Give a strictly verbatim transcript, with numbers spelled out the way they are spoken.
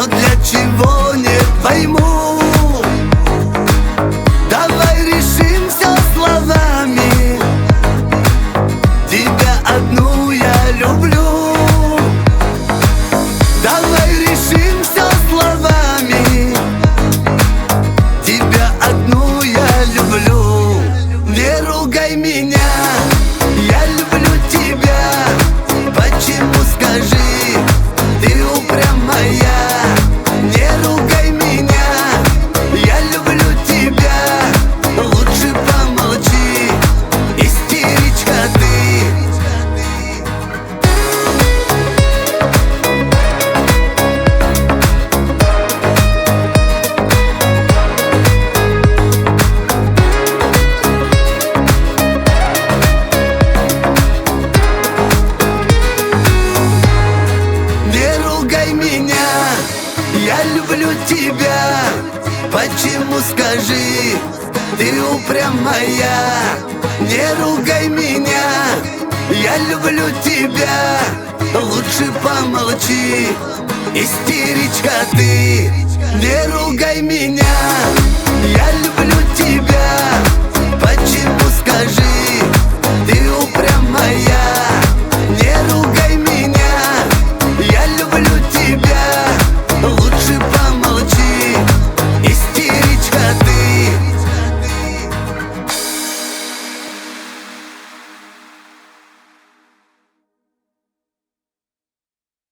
но для чего не пойму. Давай решим все словами, тебя одну я люблю. Давай решим все словами, тебя одну я люблю. Не ругай меня, я люблю тебя. Почему, скажи, ты упрямая? Не ругай меня, я люблю тебя. Лучше помолчи, истеричка ты. Я люблю тебя. Почему, скажи, ты упрямая? Не ругай меня, я люблю тебя. Лучше помолчи, истеричка ты. Не ругай меня.